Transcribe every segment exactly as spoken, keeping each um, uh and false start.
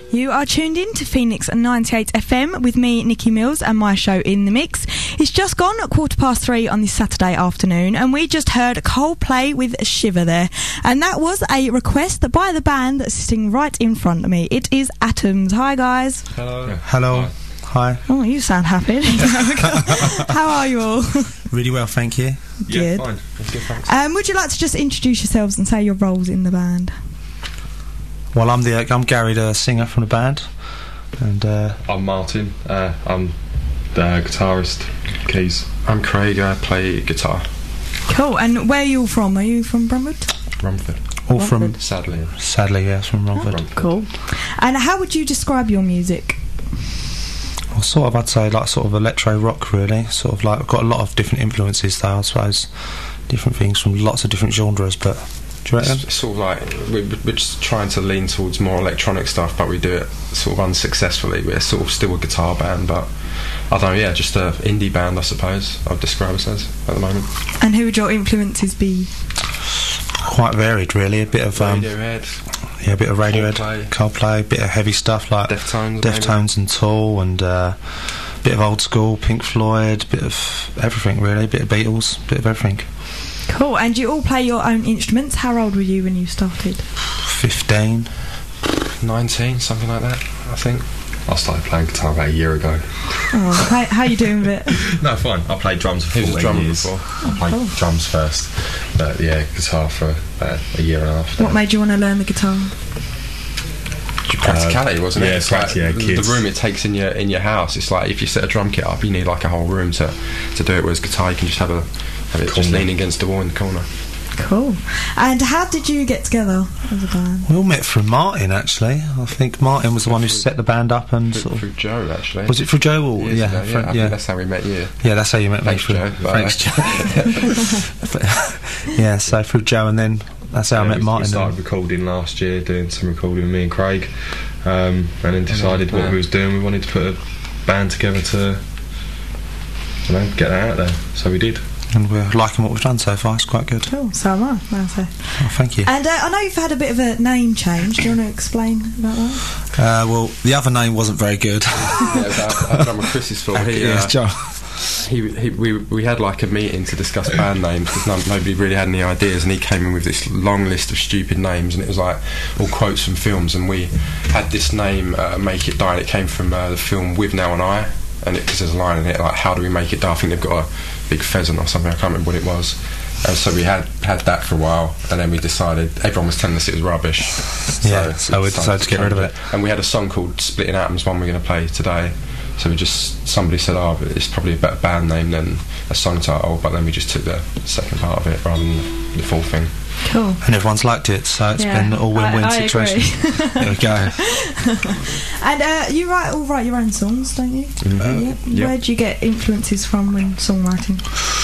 You are tuned in to Phoenix ninety-eight F M with me, Nikki Mills, and my show In The Mix. It's just gone at quarter past three on this Saturday afternoon, and we just heard Coldplay with Shiver there. And that was a request by the band that's sitting right in front of me. It is Atoms. Hi, guys. Hello. Hello. Hi. Hi. Oh, you sound happy. How are you all? Really well, thank you. Good. Yeah, fine. That's good, thanks. Um, would you like to just introduce yourselves and say your roles in the band? Well, I'm the I'm Gary, the singer from the band, and uh, I'm Martin. Uh, I'm the guitarist, keys. I'm Craig. I play guitar. Cool. And where are you all from? Are you from Brentwood? Romford. all Romford. from Sadly. sadly, yes, from Romford. Romford. Cool. And how would you describe your music? Well, sort of, I'd say like sort of electro rock, really. Sort of like I've got a lot of different influences, though. I suppose different things from lots of different genres, but. Do you reckon? It's, it's sort of like we're, we're just trying to lean towards more electronic stuff, but we do it sort of unsuccessfully. We're sort of still a guitar band, but I don't know, yeah, just a indie band, I suppose I'd describe us as at the moment. And who would your influences be? Quite varied, really. A bit of um, Radiohead, yeah, a bit of Radiohead, Coldplay. Coldplay, a bit of heavy stuff like Deftones, Deftones and Tool, and uh, a bit of old school Pink Floyd, a bit of everything, really. A bit of Beatles, a bit of everything. Cool. And you all play your own instruments. How old were you when you started? Fifteen. nineteen, something like that, I think. I started playing guitar about a year ago. Oh, how, how you doing with it? No, fine. I played drums for He was a fourteen drummer years. before. I played cool. drums first, but yeah, guitar for about a year and a half. What now. made you want to learn the guitar? Practicality, wasn't it? yeah, It's like practi- yeah, the- kids. the room it takes in your in your house. It's like if you set a drum kit up, you need like a whole room to to do it. Whereas guitar, you can just have a have it just Corner. lean against the wall in the corner. Cool. And how did you get together as a band? We all met through Martin, actually. I think Martin was the one who set the band up and Through, sort of. through Joe, actually. Was it through Joe? Or, Years yeah, ago, fr- yeah, I yeah. think that's how we met you. Yeah, that's how you met Thanks, me. Joe, Through, by the thanks, Joe. But, yeah, so through Joe, and then that's how Yeah, I met we, Martin. We started and- recording last year, doing some recording with me and Craig, um, and then decided what yeah. we was doing. We wanted to put a band together to, you know, get that out there. So we did. and we're liking what we've done so far. It's quite good. Cool. So am I. I'll say. Oh, thank you. And uh, I know you've had a bit of a name change. Do you want to explain about that? Uh, well, the other name wasn't very good. Yeah, it was our, our drummer Chris's fault. He, yeah, uh, it's Joe. he, he, we, we had like a meeting to discuss band names because no, nobody really had any ideas, and he came in with this long list of stupid names, and it was like all quotes from films, and we had this name, uh, Make It Die, and it came from uh, the film With Now and I, and because there's a line in it like, how do we make it die? I think they've got a big pheasant or something, I can't remember what it was. And so we had had that for a while, and then we decided, everyone was telling us it was rubbish, Yeah, so we decided to get rid of it. And we had a song called Splitting Atoms, one we're going to play today. So we just, somebody said, oh, it's probably a better band name than a song title, but then we just took the second part of it rather than the full thing. Cool. And everyone's liked it, so it's Yeah, been a win-win I- I situation. agree. There we go. And uh, you write all write your own songs, don't you? Uh, yeah. Where do you get influences from when songwriting?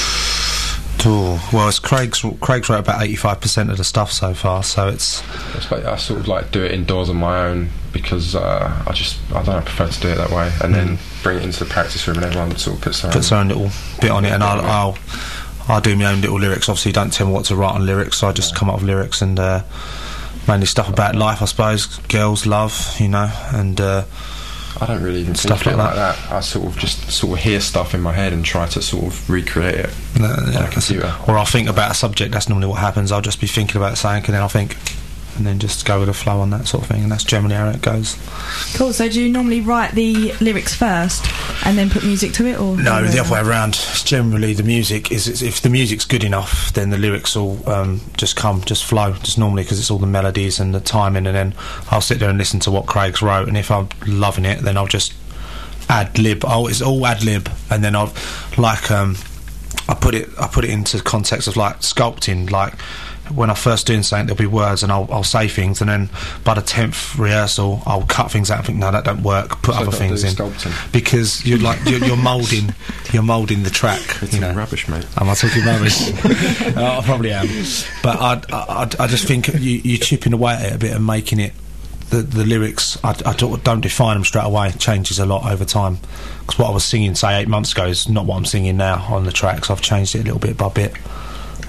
Oh, well, it's Craig's. Craig's wrote about eighty-five percent of the stuff so far, so it's. I suppose I sort of like do it indoors on my own because uh, I just, I don't know, I prefer to do it that way, and then bring it into the practice room and everyone sort of puts their puts own. their own little bit on it, and I'll, I'll I'll do my own little lyrics. Obviously, don't tell me what to write on lyrics, so I just come up with lyrics and uh, mainly stuff about life, I suppose, girls, love, you know, and uh, I don't really even Stuff think of it like like that. I sort of just sort of hear stuff in my head and try to sort of recreate it uh, on yeah, a computer. or I'll think about a subject. That's normally what happens. I'll just be thinking about something, and then I'll think, and then just go with the flow on that sort of thing, and that's generally how it goes. Cool. So do you normally write the lyrics first and then put music to it, or No, the other way around. Generally, the music is, is if the music's good enough, then the lyrics will um, just come, just flow, just normally because it's all the melodies and the timing, and then I'll sit there and listen to what Craig's wrote, and if I'm loving it, then I'll just ad lib. Oh, it's all ad lib, and then I'll like um, I put it, I put it into context of like sculpting, like. When I'm first doing something, there'll be words, and I'll, I'll say things, and then by the tenth rehearsal, I'll cut things out and think, no, that don't work. Put So other don't things do in, sculpting. because you're like you're, you're moulding, you're moulding the track. It's you know, rubbish, mate. am I talking rubbish? oh, I probably am, but I, I, I just think you, you're chipping away at it a bit and making it. The, the lyrics, I, I don't, don't define them straight away. It changes a lot over time. Because what I was singing, say, eight months ago is not what I'm singing now on the tracks. I've changed it a little bit by bit.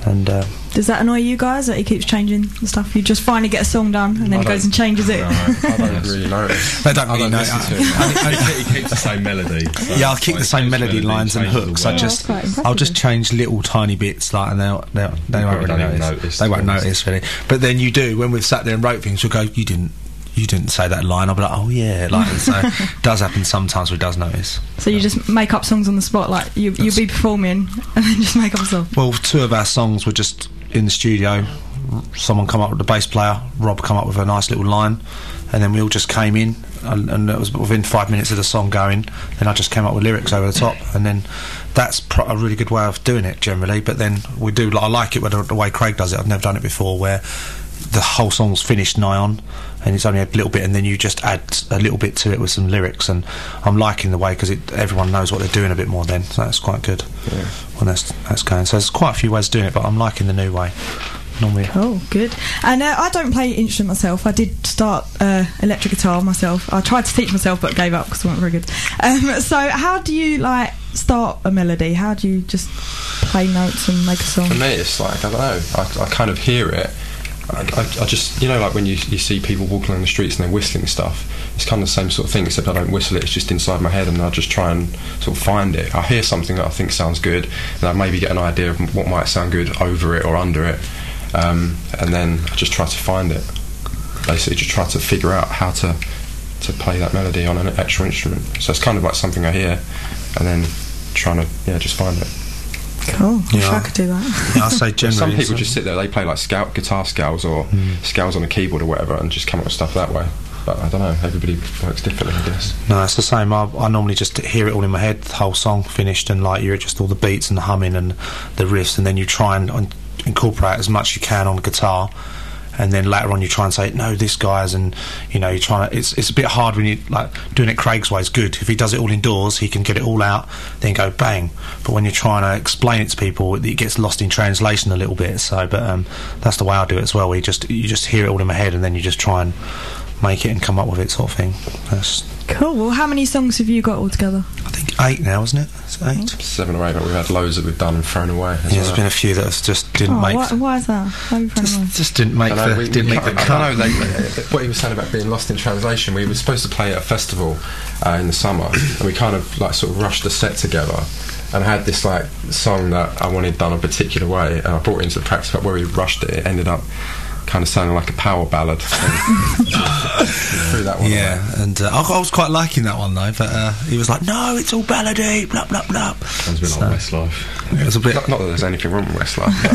And uh, does that annoy you guys that he keeps changing the stuff? You just finally get a song done and then I he goes and changes it. No, I don't really notice. they don't I really don't know. listen to it. he keeps the same melody. So Yeah, I'll keep like, the same change melody lines and changes the hooks. I words. just, Oh, that's quite impressive I'll just then. change little tiny bits, like, and they'll, they'll, they won't probably really don't even notice. notice, They to won't be honest. notice really. But then you do when we've sat there and wrote things. You'll go, you didn't, you didn't say that line. I'll be like, oh yeah, like so. It does happen sometimes. We does notice. So you just make up songs on the spot, like you you'll be performing and then just make up a song. Well, two of our songs were just in the studio. Someone come up with the bass player, Rob come up with a nice little line, and then we all just came in, and, and it was within five minutes of the song going. Then I just came up with lyrics over the top, and then that's pro- a really good way of doing it generally. But then we do, like, I like it the, the way Craig does it. I've never done it before, where the whole song's finished nigh on, and it's only a little bit, and then you just add a little bit to it with some lyrics. And I'm liking the way because everyone knows what they're doing a bit more. Then so that's quite good Yeah. when that's that's going. So there's quite a few ways of doing it, but I'm liking the new way. Normally, Oh, good. And uh, I don't play instrument myself. I did start uh, electric guitar myself. I tried to teach myself but gave up because I wasn't very good. Um, so how do you like start a melody? How do you just play notes and make a song? For me, it's like, I don't know, I, I kind of hear it. I, I, I just, you know, like when you, you see people walking along the streets and they're whistling stuff, it's kind of the same sort of thing, except I don't whistle it, it's just inside my head, and I just try and sort of find it. I hear something that I think sounds good, and I maybe get an idea of what might sound good over it or under it, um, and then I just try to find it. Basically, just try to figure out how to to play that melody on an actual instrument. So it's kind of like something I hear, and then trying to, yeah, just find it. Cool. I wish Yeah. I could do that. yeah, I say generally. Some people so- just sit there, they play like scout guitar scales or Mm. scales on a keyboard or whatever, and just come up with stuff that way. But I don't know, everybody works differently, I guess. No, it's the same. I, I normally just hear it all in my head, the whole song finished, and like you're just all the beats and the humming and the riffs, and then you try and un- incorporate as much as you can on the guitar, and then later on you try and say, no, this guy's, and you know, you try to, it's it's a bit hard when you like doing it Craig's way is good. If he does it all indoors, he can get it all out, then go bang. But when you're trying to explain it to people, it gets lost in translation a little bit. So, but um, that's the way I do it as well. We just you just hear it all in my head, and then you just try and make it and come up with it, sort of thing. That's, Cool. Well, how many songs have you got altogether? I think eight now, isn't it? Is it eight? Seven or eight, but we've had loads that we've done and thrown away. as Yeah, there's well. been a few that have just didn't Oh, make. why, why is that? Why are you throwing them away? Just, just didn't make I know, the we- didn't we make the can't- cut. I don't know, they, what he was saying about being lost in translation, we were supposed to play at a festival uh, in the summer, and we kind of like sort of rushed the set together, and I had this like song that I wanted done a particular way, and I brought it into the practice, but where we rushed it, it ended up kind of sounding like a power ballad. And threw that one Yeah, away. and uh, I, I was quite liking that one though, but uh, he was like, "No, it's all ballady, blah blah blah." Sounds a bit So- like Westlife. It was a bit, Not, not that there's anything wrong with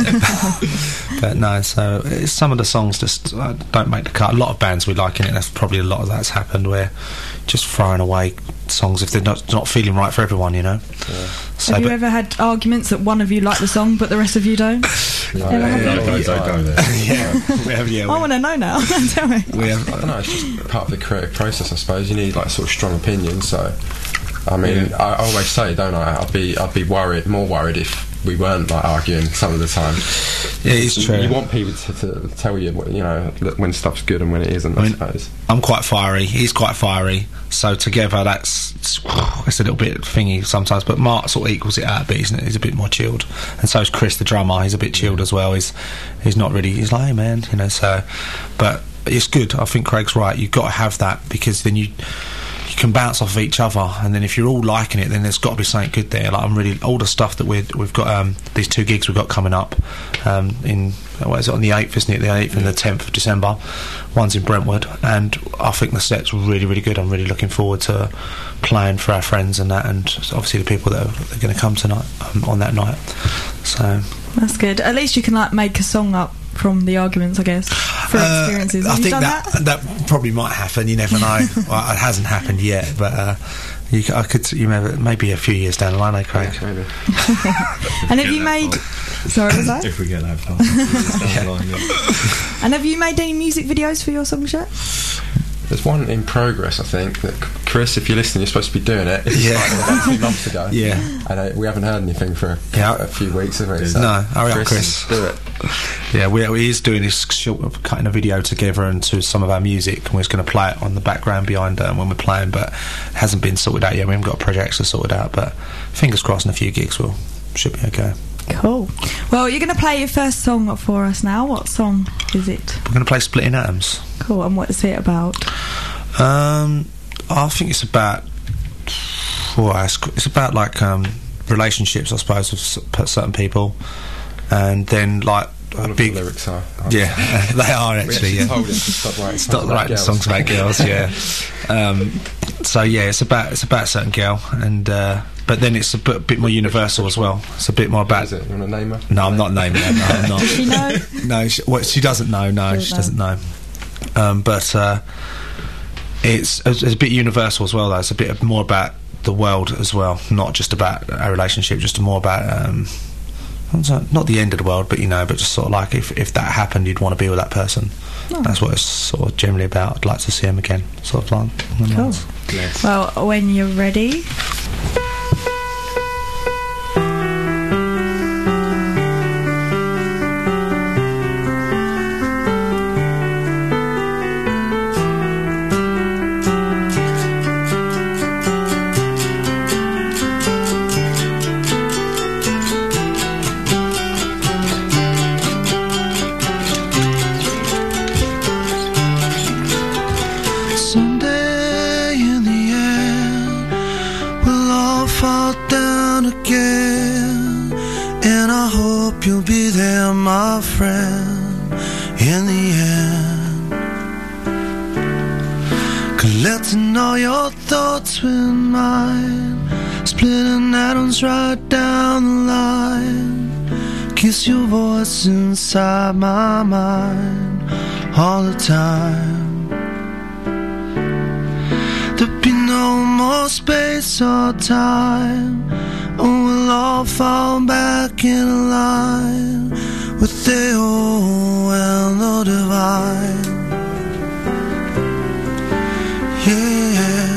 Westlife, but but no. So it's, some of the songs just uh, don't make the cut. A lot of bands we like in it. That's probably a lot of that's happened where just throwing away songs if they're not not feeling right for everyone, you know. yeah. So, Have you but- ever had arguments that one of you like the song but the rest of you don't? No, Yeah, yeah, No, yeah, don't, yeah. don't go there. yeah, we have, yeah, I we, want to know now. Tell me. we have. I don't know, it's just part of the creative process, I suppose. You need like sort of strong opinions. So, I mean, I, I always say, don't I? I'd be, I'd be worried, more worried if we weren't like arguing some of the time. Yeah, it's You- true. You want people to, to tell you, what, you know, that when stuff's good and when it isn't. I, I mean, suppose. I'm quite fiery. He's quite fiery. So together, that's it's a little bit thingy sometimes. But Mark sort of equals it out a bit. He's, he's a bit more chilled, and so is Chris, the drummer. He's a bit chilled as well. He's he's not really. He's like, hey man, you know. So, but it's good. I think Craig's right. You've got to have that because then you. You can bounce off of each other, and then if you're all liking it, then there's got to be something good there. Like I'm really all the stuff that we're, we've got. Um, these two gigs we've got coming up um, in what is it on the eighth, isn't it? The eighth and the tenth of December. One's in Brentwood, and I think the set's really, really good. I'm really looking forward to playing for our friends and that, and obviously the people that are, are going to come tonight um, on that night. So That's good. At least you can like make a song up from the arguments, I guess, for Uh, experiences. I Have you think done that, that? that probably might happen. You never know. Well, it hasn't happened yet, but uh, you, c- I could. You never, maybe a few years down the line, eh, Craig? Yeah, maybe. And have you made? Sorry, was that? If we get that far. Down the line, yeah. And have you made any music videos for your songs yet? There's one in progress, I think. That Chris, if you're listening, you're supposed to be doing it. It's Yeah. like about two months ago. Yeah. And uh, we haven't heard anything for Yeah. a few weeks, have we? So No, hurry up, Chris. Do it. Yeah, we, we is doing this short of cutting a video together into some of our music, and we're just going to play it on the background behind um, when we're playing, but it hasn't been sorted out yet. We haven't got projects to sort it out, but fingers crossed in a few gigs we'll should be okay. Cool. Well, you're going to play your first song for us now. What song is it? We're going to play Splitting Atoms. Cool. And what is it about? Um, I think it's about. Well, it's, it's about like um, relationships, I suppose, with s- certain people, and then like All a of big the lyrics are. Yeah, they are We actually. actually Yeah, told him to stop writing songs stop about writing girls. songs about girls. Yeah. Um, so yeah, it's about it's about a certain girl, and uh, but then it's a bit, bit more universal as well. It's a bit more What about. is it? You want to name her? No, I'm not naming her. No, I'm not. Does she know? No, she, well, she doesn't know. No, Doesn't she know. doesn't know. Um, but uh, it's, it's a bit universal as well, though. It's a bit more about the world as well, not just about a relationship. Just more about um, not the end of the world, but you know, but just sort of like if if that happened, you'd want to be with that person. Oh. That's what it's sort of generally about. I'd like to see him again, sort of like. Cool. Yes. Well, when you're ready. Someday in the end, we'll all fall down again, and I hope you'll be there, my friend, in the end. Collecting all your thoughts with mine, splitting atoms right down the line. Kiss your voice inside my mind all the time. There'll be no more space or time, and we'll all fall back in line with the old and the divine. Yeah.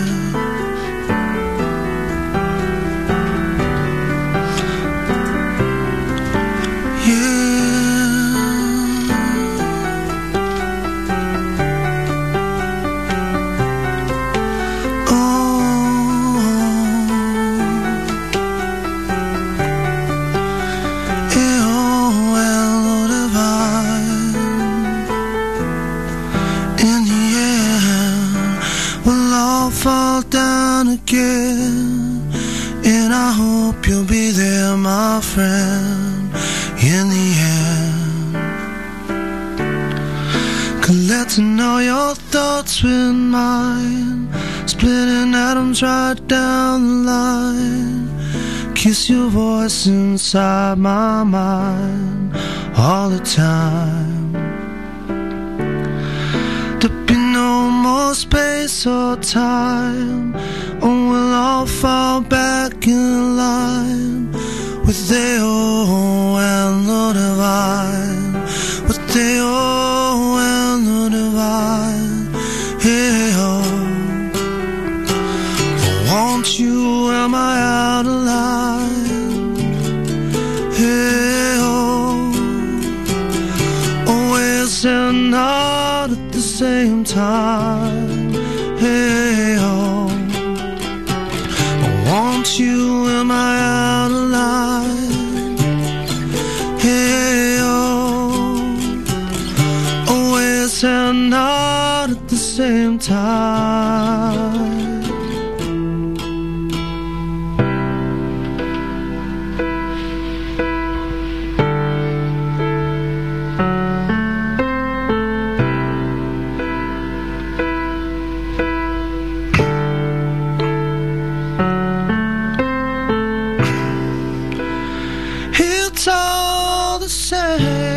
Fall down again, and I hope you'll be there, my friend, in the end. Collecting all your thoughts with mine, splitting atoms right down the line. Kiss your voice inside my mind all the time. There'll be no more space or time, and we'll all fall back in line with the old and the divine, with the old and the divine. Hey, oh, won't you, am I out of line? Hey, oh, always and not at the same time. Hey, oh, won't you, am I out of line? Hey, oh, always and not at the same time. It's all the same.